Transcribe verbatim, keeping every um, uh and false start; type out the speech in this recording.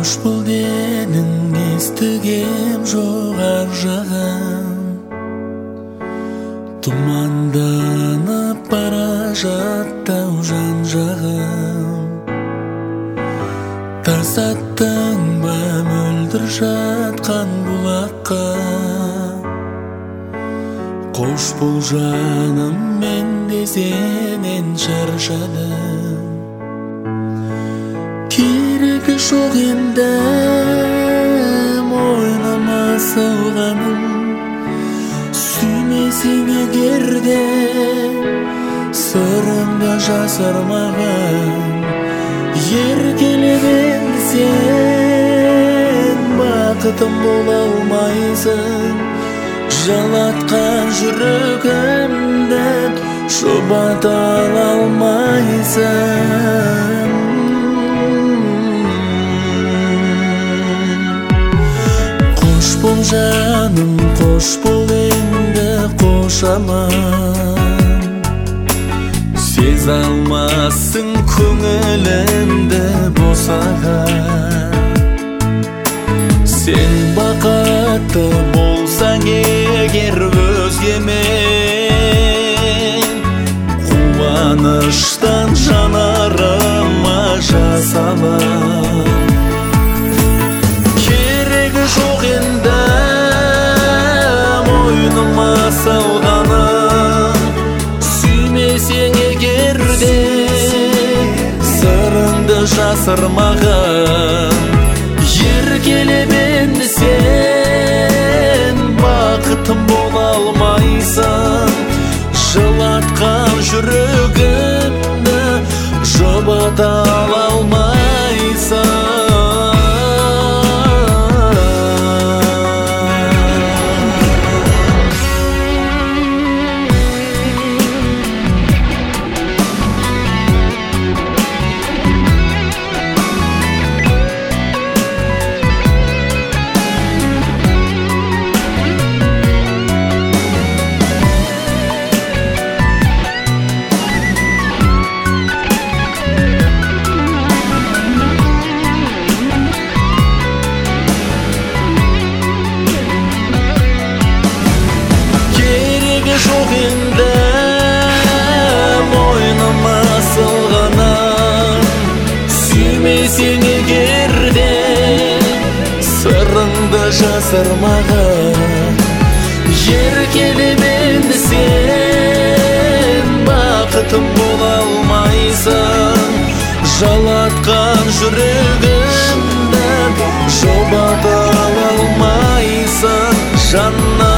Кош бул денің естігем жоқ ар жағым, тұманданып бара жаттау жан жағым. Тарсаттың ба мөлдір жатқан бұлаққа, қош бол жаным, мен де сенен шаршадым. Керегі жоқ енді мойныма салғаным, сүймесең егерде сырымды жасырмаған. Еркелеп енді сен бақытым бола алмайсың, жалатқан жүрегімді жұбата алмайсың. Қош бол жаным, қош бол енді қош аман. Сез алмассың көңілімді босаған. Сен бақытты болсаң егер өзгемен, қуаныштан жанарыма жас алам. Керегі жоқ енді мойныма салғаным, сүймесең егерде сырыңды жасырмаған. Еркелеп енді сен бақытым бола алмайсың, жылатқан жүрегімді жұбата алмайсың. Жоқ енді мойныма салғаным, сүймесең егерде сырыңды жасырмаған. Еркелеп енді сен бақытым бола алмайсың, жалатқан жүрегімді жұбата алмайсың. Жанна